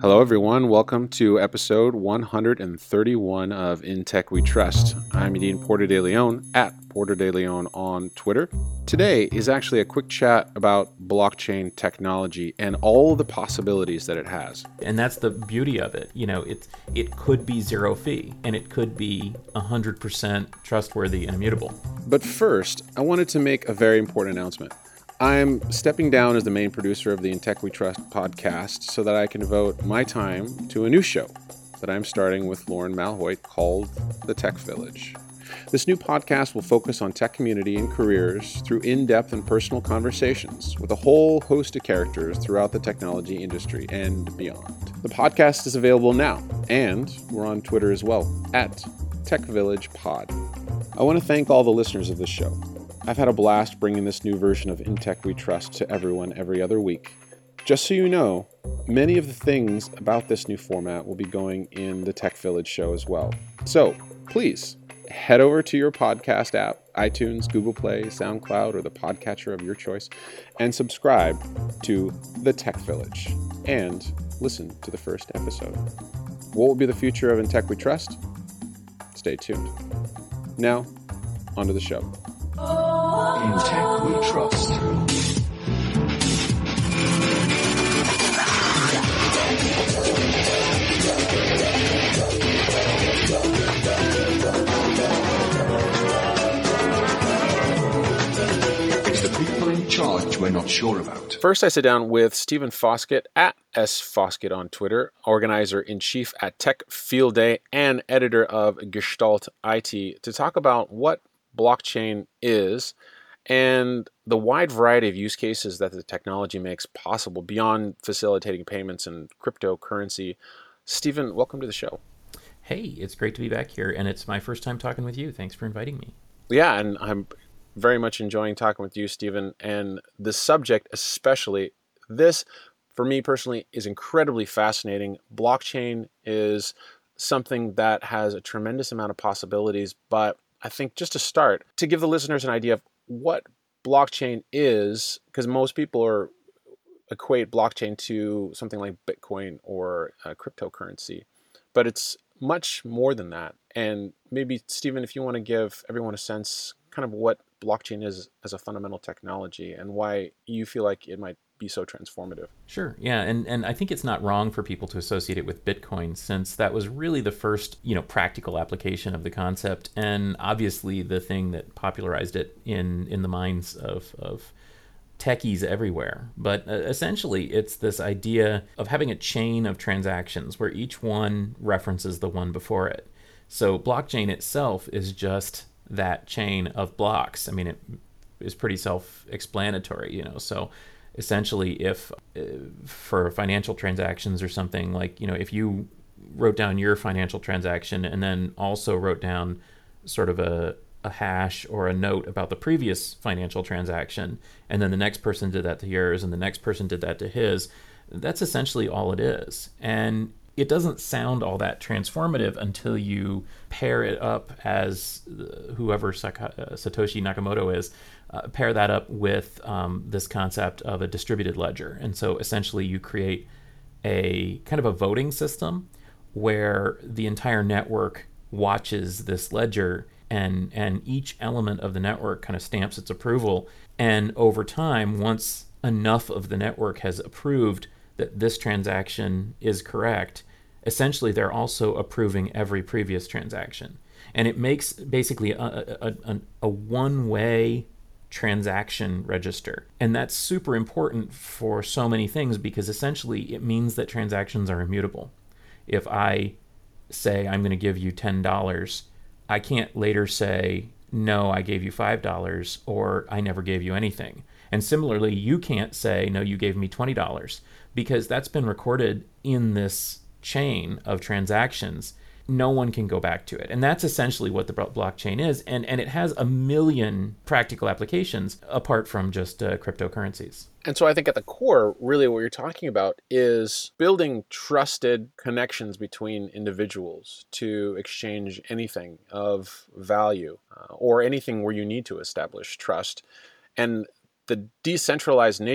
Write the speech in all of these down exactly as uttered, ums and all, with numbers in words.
Hello, everyone. Welcome to episode one hundred thirty-one of In Tech We Trust. I'm Dean Porter de Leon at Porter de Leon on Twitter. Today is actually a quick chat about blockchain technology and all the possibilities that it has. And that's the beauty of it. You know, it it could be zero fee, and it could be one hundred percent trustworthy and immutable. But first, I wanted to make a very important announcement. I'm stepping down as the main producer of the In Tech We Trust podcast so that I can devote my time to a new show that I'm starting with Lauren Malhoit called The Tech Village. This new podcast will focus on tech community and careers through in-depth and personal conversations with a whole host of characters throughout the technology industry and beyond. The podcast is available now, and we're on Twitter as well, at Tech Village Pod. I want to thank all the listeners of this show. I've had a blast bringing this new version of In Tech We Trust to everyone every other week. Just so you know, many of the things about this new format will be going in the Tech Village show as well. So please head over to your podcast app, iTunes, Google Play, SoundCloud, or the podcatcher of your choice, and subscribe to the Tech Village and listen to the first episode. What will be the future of In Tech We Trust? Stay tuned. Now, onto the show. In Tech We Trust. It's the people in charge we're not sure about. First, I sit down with Stephen Foskett at S Foskett on Twitter, organizer-in-chief at Tech Field Day and editor of Gestalt I T, to talk about what blockchain is and the wide variety of use cases that the technology makes possible beyond facilitating payments and cryptocurrency. Stephen, welcome to the show. Hey, it's great to be back here, and it's my first time talking with you. Thanks for inviting me. Yeah, and I'm very much enjoying talking with you, Stephen, and the subject especially. This, for me personally, is incredibly fascinating. Blockchain is something that has a tremendous amount of possibilities, but I think just to start, to give the listeners an idea of what blockchain is, because most people are equate blockchain to something like Bitcoin or uh, cryptocurrency, but it's much more than that. And maybe, Stephen, if you want to give everyone a sense kind of what blockchain is as a fundamental technology and why you feel like it might be so transformative. Sure. Yeah, and and I think it's not wrong for people to associate it with Bitcoin, since that was really the first, you know, practical application of the concept, and obviously the thing that popularized it in in the minds of of techies everywhere. But uh, essentially, it's this idea of having a chain of transactions where each one references the one before it. So blockchain itself is just that chain of blocks. I mean, it is pretty self-explanatory, you know. So essentially, if uh, for financial transactions or something, like, you know, if you wrote down your financial transaction and then also wrote down sort of a, a hash or a note about the previous financial transaction, and then the next person did that to yours and the next person did that to his, that's essentially all it is. And it doesn't sound all that transformative until you pair it up as whoever Satoshi Nakamoto is, uh, pair that up with um, this concept of a distributed ledger. And so essentially you create a kind of a voting system where the entire network watches this ledger, and, and each element of the network kind of stamps its approval. And over time, once enough of the network has approved that this transaction is correct, essentially they're also approving every previous transaction. And it makes basically a, a, a, a one-way transaction register. And that's super important for so many things, because essentially it means that transactions are immutable. If I say I'm going to give you ten dollars, I can't later say, no, I gave you five dollars, or I never gave you anything. And similarly, you can't say, no, you gave me twenty dollars, because that's been recorded in this chain of transactions. No one can go back to it. And that's essentially what the blockchain is. And, and it has a million practical applications apart from just uh, cryptocurrencies. And so I think at the core, really what you're talking about is building trusted connections between individuals to exchange anything of value uh, or anything where you need to establish trust. And the decentralized nature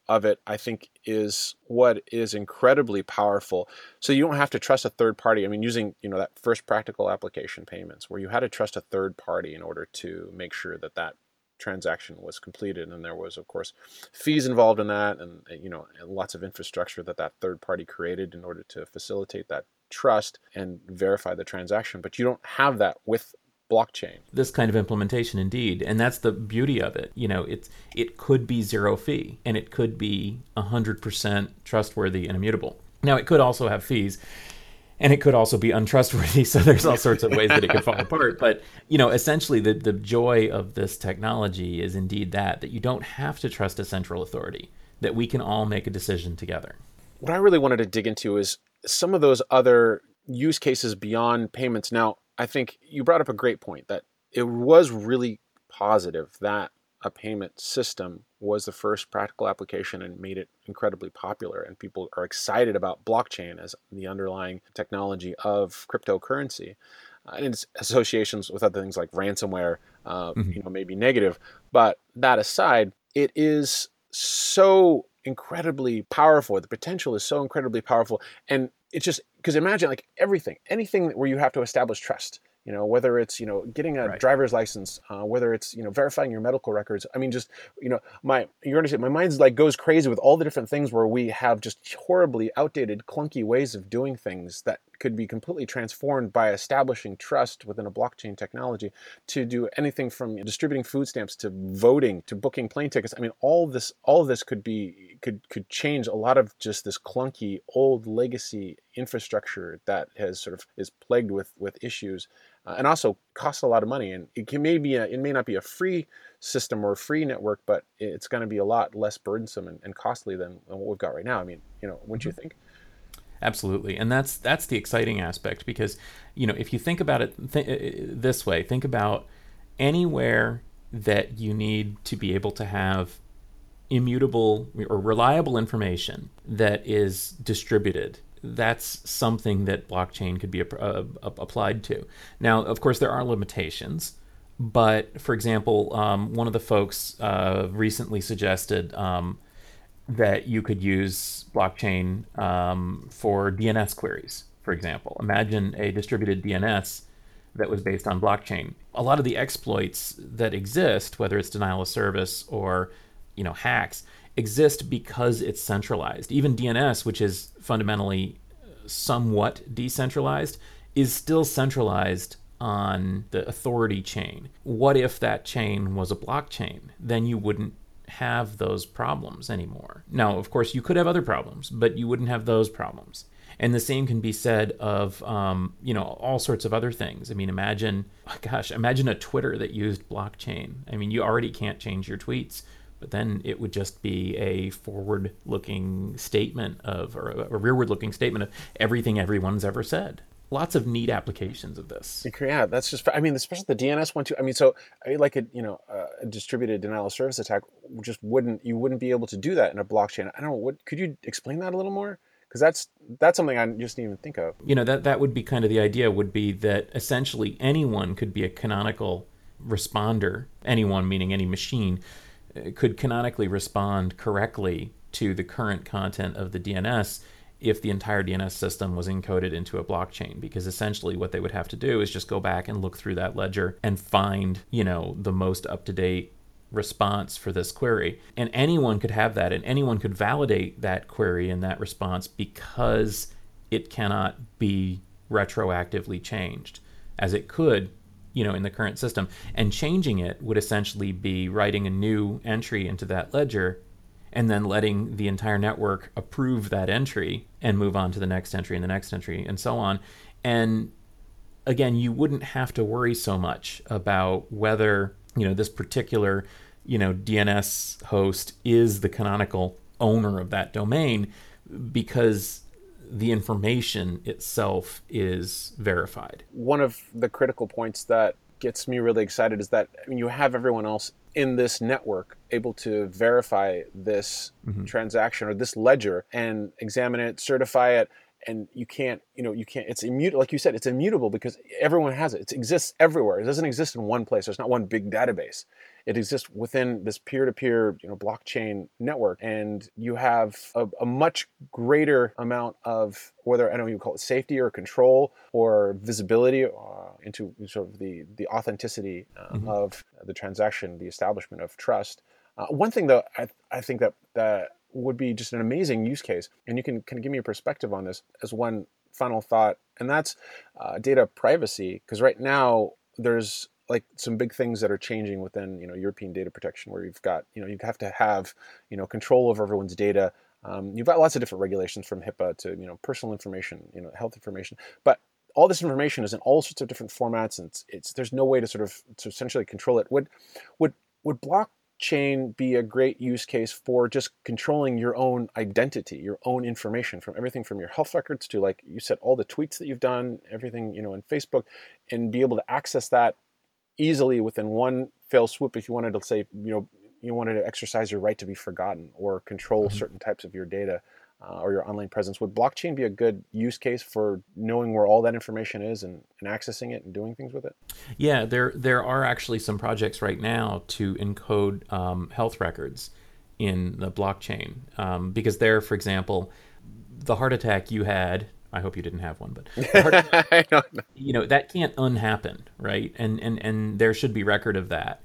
of it, I think, is what is incredibly powerful. So you don't have to trust a third party. I mean, using, you know, that first practical application, payments, where you had to trust a third party in order to make sure that that transaction was completed, and there was, of course, fees involved in that, and, you know, and lots of infrastructure that that third party created in order to facilitate that trust and verify the transaction. But you don't have that with blockchain. This kind of implementation, indeed, and that's the beauty of it. You know, it's it could be zero fee, and it could be one hundred percent trustworthy and immutable. Now, it could also have fees, and it could also be untrustworthy. So there's all sorts of ways that it could fall apart. But, you know, essentially the, the joy of this technology is indeed that, that you don't have to trust a central authority, that we can all make a decision together. What I really wanted to dig into is some of those other use cases beyond payments. Now, I think you brought up a great point that it was really positive that a payment system was the first practical application and made it incredibly popular. And people are excited about blockchain as the underlying technology of cryptocurrency. Uh, and its associations with other things like ransomware, uh, mm-hmm. you know, may be negative. But that aside, it is so incredibly powerful. The potential is so incredibly powerful. And it's just, because imagine like everything, anything where you have to establish trust, you know, whether it's, you know, getting a right. driver's license, uh, whether it's, you know, verifying your medical records. I mean, just, you know, my, you understand, my mind's like goes crazy with all the different things where we have just horribly outdated, clunky ways of doing things that could be completely transformed by establishing trust within a blockchain technology to do anything from distributing food stamps to voting to booking plane tickets. I mean, all this, all of this could be, could, could change a lot of just this clunky old legacy infrastructure that has sort of is plagued with, with issues. Uh, and also costs a lot of money, and it can maybe a, it may not be a free system or a free network, but it's going to be a lot less burdensome and, and costly than, than what we've got right now. I mean, you know, wouldn't you think? Absolutely, and that's that's the exciting aspect, because, you know, if you think about it th- this way, think about anywhere that you need to be able to have immutable or reliable information that is distributed. That's something that blockchain could be uh, applied to. Now, of course, there are limitations, but for example, um, one of the folks uh, recently suggested um, that you could use blockchain um, for D N S queries, for example. Imagine a distributed D N S that was based on blockchain. A lot of the exploits that exist, whether it's denial of service or, you know, hacks, exist because it's centralized. Even D N S, which is fundamentally somewhat decentralized, is still centralized on the authority chain. What if that chain was a blockchain? Then you wouldn't have those problems anymore. Now, of course, you could have other problems, but you wouldn't have those problems. And the same can be said of, um, you know, all sorts of other things. I mean, imagine, oh gosh, imagine a Twitter that used blockchain. I mean, you already can't change your tweets, but then it would just be a forward-looking statement of, or a rearward-looking statement of everything everyone's ever said. Lots of neat applications of this. Yeah, that's just, I mean, especially the D N S one too. I mean, so I mean, like a, you know, a distributed denial of service attack just wouldn't, you wouldn't be able to do that in a blockchain. I don't know, what, could you explain that a little more? Because that's that's something I just didn't even think of. You know, that, that would be kind of the idea, would be that essentially anyone could be a canonical responder, anyone meaning any machine, could canonically respond correctly to the current content of the D N S if the entire D N S system was encoded into a blockchain, because essentially what they would have to do is just go back and look through that ledger and find, you know, the most up-to-date response for this query. And anyone could have that, and anyone could validate that query and that response because it cannot be retroactively changed, as it could, you know, in the current system. And changing it would essentially be writing a new entry into that ledger and then letting the entire network approve that entry and move on to the next entry and the next entry and so on. And again, you wouldn't have to worry so much about whether, you know, this particular, you know, D N S host is the canonical owner of that domain, because the information itself is verified. One of the critical points that gets me really excited is that, I mean, you have everyone else in this network able to verify this mm-hmm. transaction or this ledger and examine it, certify it, and you can't, you know, you can't, it's immutable, like you said, it's immutable because everyone has it. It exists everywhere. It doesn't exist in one place. There's not one big database. it exists within this peer-to-peer, you know, blockchain network, and you have a, a much greater amount of, whether I don't know you call it safety or control or visibility uh, into sort of the the authenticity uh, mm-hmm. of the transaction, the establishment of trust. Uh, one thing though, I I think that that would be just an amazing use case, and you can kind of give me a perspective on this as one final thought, and that's uh, data privacy. Because right now there's like some big things that are changing within, you know, European data protection, where you've got, you know, you have to have, you know, control over everyone's data. Um, you've got lots of different regulations from HIPAA to, you know, personal information, you know, health information, but all this information is in all sorts of different formats, and it's, it's there's no way to sort of to essentially control it. Would would would blockchain be a great use case for just controlling your own identity, your own information, from everything from your health records to, like you said, all the tweets that you've done, everything, you know, in Facebook, and be able to access that easily within one fell swoop if you wanted to say, you know, you wanted to exercise your right to be forgotten or control mm-hmm. certain types of your data uh, or your online presence? Would blockchain be a good use case for knowing where all that information is and, and accessing it and doing things with it? Yeah, there there are actually some projects right now to encode um, health records in the blockchain um, because there, for example, the heart attack you had, I hope you didn't have one, but the heart attack, you know, that can't unhappen, right? And and and there should be record of that.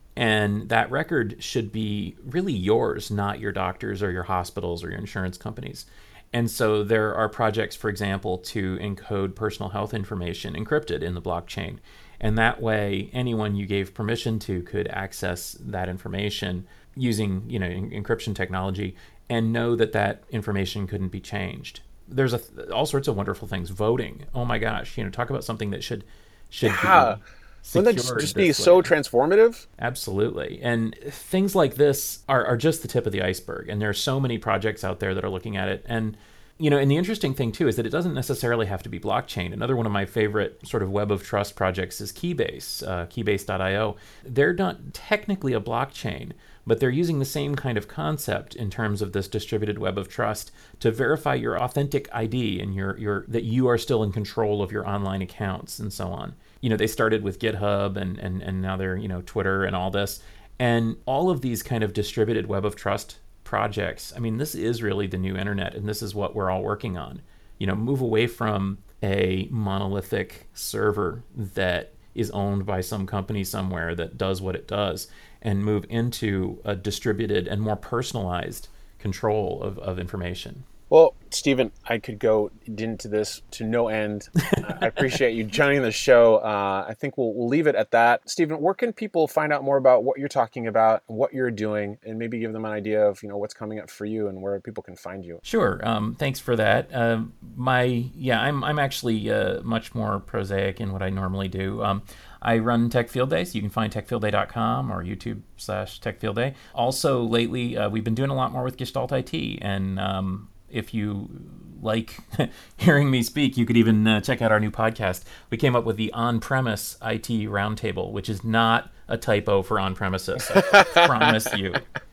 And that record should be really yours, not your doctor's or your hospital's or your insurance company's. And so there are projects, for example, to encode personal health information encrypted in the blockchain. And that way, anyone you gave permission to could access that information using, you know, en- encryption technology and know that that information couldn't be changed. There's a, all sorts of wonderful things. Voting. Oh my gosh, you know, talk about something that should should yeah. be Wouldn't that just, just be so transformative? Absolutely. And things like this are, are just the tip of the iceberg. And there are so many projects out there that are looking at it. And, you know, and the interesting thing, too, is that it doesn't necessarily have to be blockchain. Another one of my favorite sort of web of trust projects is Keybase, uh, keybase dot io. They're not technically a blockchain, but they're using the same kind of concept in terms of this distributed web of trust to verify your authentic I D and your your that you are still in control of your online accounts and so on. You know, they started with GitHub and, and, and now they're, you know, Twitter and all this. And all of these kind of distributed web of trust projects, I mean, this is really the new internet, and this is what we're all working on. You know, move away from a monolithic server that is owned by some company somewhere that does what it does, and move into a distributed and more personalized control of, of information. Well, Stephen, I could go into this to no end. uh, I appreciate you joining the show. Uh, I think we'll, we'll leave it at that. Stephen, where can people find out more about what you're talking about, what you're doing, and maybe give them an idea of, you know, what's coming up for you and where people can find you? Sure. Um, thanks for that. Uh, my yeah, I'm I'm actually uh, much more prosaic in what I normally do. Um, I run Tech Field Day, so you can find tech field day dot com or YouTube slash Tech Field Day. Also, lately, uh, we've been doing a lot more with Gestalt I T, and um, if you like hearing me speak, you could even uh, check out our new podcast. We came up with the On-Premise I T Roundtable, which is not a typo for on-premises. I promise you.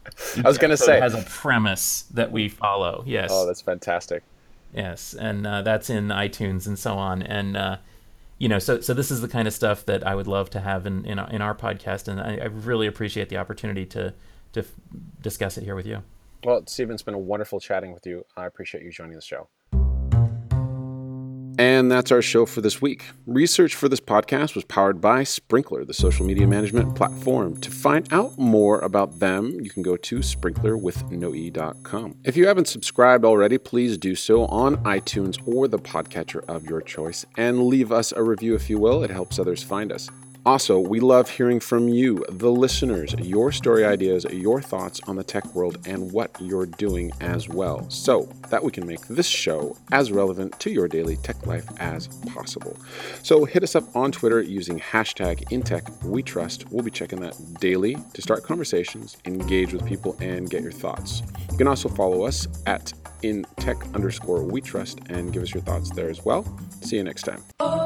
I was going to say. It has a premise that we follow, yes. Oh, that's fantastic. Yes, and uh, that's in iTunes and so on. And, uh, you know, so so this is the kind of stuff that I would love to have in, in, our, in our podcast, and I, I really appreciate the opportunity to, to f- discuss it here with you. Well, Stephen, it's been a wonderful chatting with you. I appreciate you joining the show. And that's our show for this week. Research for this podcast was powered by Sprinklr, the social media management platform. To find out more about them, you can go to sprinkler with no e dot com. If you haven't subscribed already, please do so on iTunes or the podcatcher of your choice, and leave us a review if you will. It helps others find us. Also, we love hearing from you, the listeners, your story ideas, your thoughts on the tech world, and what you're doing as well, so that we can make this show as relevant to your daily tech life as possible. So hit us up on Twitter using hashtag InTechWeTrust. We'll be checking that daily to start conversations, engage with people, and get your thoughts. You can also follow us at InTech underscore WeTrust and give us your thoughts there as well. See you next time.